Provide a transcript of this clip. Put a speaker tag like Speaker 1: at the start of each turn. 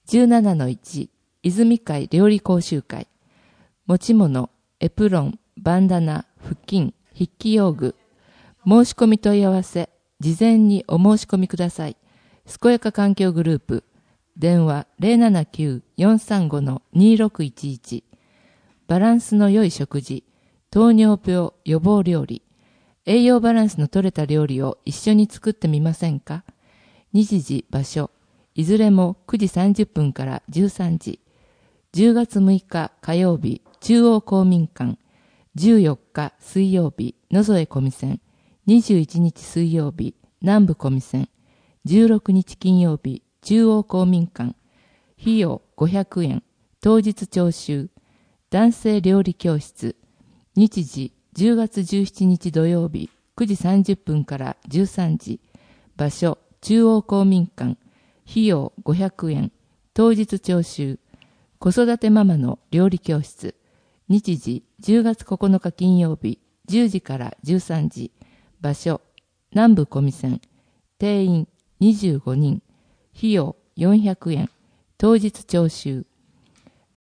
Speaker 1: 17-1 泉会料理講習会。持ち物、エプロン、バンダナ、布巾、筆記用具。申し込み問い合わせ、事前にお申し込みください。健やか環境グループ。電話 079-435-2611。バランスの良い食事、糖尿病予防料理。栄養バランスの取れた料理を一緒に作ってみませんか？日時、場所、いずれも9時30分から13時。10月6日火曜日、中央公民館。14日水曜日、野添小見線。21日水曜日、南部小見線。16日金曜日、中央公民館。費用500円。当日徴収。男性料理教室。日時、10月17日土曜日、9時30分から13時。場所、中央公民館。費用500円。当日徴収。子育てママの料理教室。日時、10月9日金曜日、10時から13時。場所、南部小見線。定員25人。費用400円。当日徴収。